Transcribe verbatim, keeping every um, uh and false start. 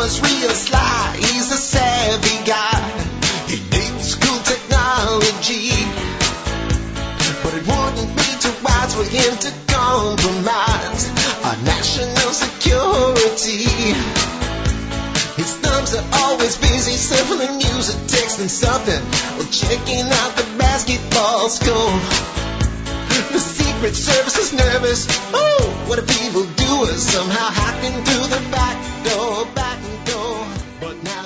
was real sly. He's a savvy guy. He needs school technology, but it wouldn't be too wise for him to compromise our national security. His thumbs are always busy sampling music, texting something, or checking out the basketball score. The Secret Service is nervous. Oh, what if evil doers somehow hacked into the back door, back door? But now